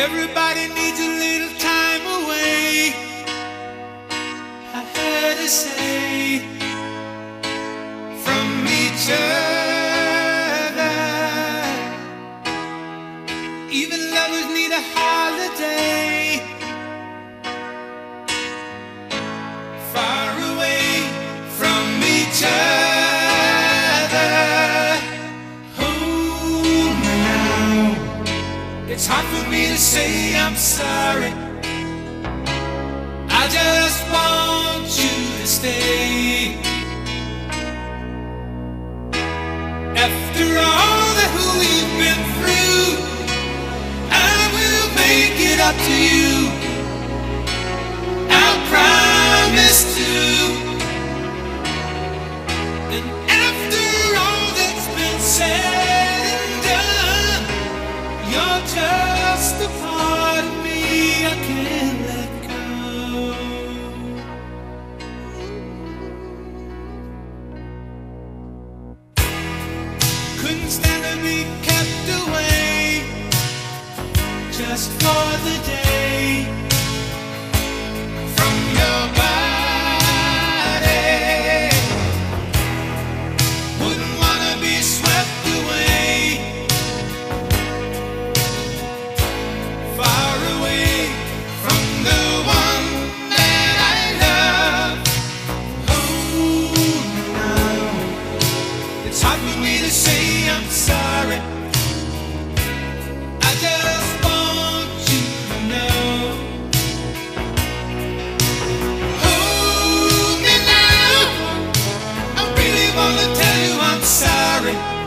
Everybody needs a little time away, I heard her say, from each other. Even lovers need a holiday, far away from each other. Hold me now. It's hard for me to say I'm sorry. I just want you to stay. After all that we've been through, I will make it up to you. I promise to. And after all that's been said and done, you're just a part of me I can't let go. Couldn't stand to be kept away just for the day from your body. Wouldn't wanna be swept away, far away from the one that I love. Oh, now it's hard for me to say I'm sorry. I just want you to know. Hold me now. I really wanna tell you I'm sorry.